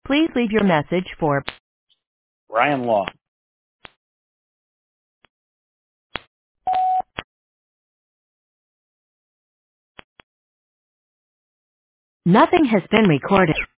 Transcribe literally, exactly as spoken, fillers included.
Please leave your message for Ryan Law. Nothing has been recorded.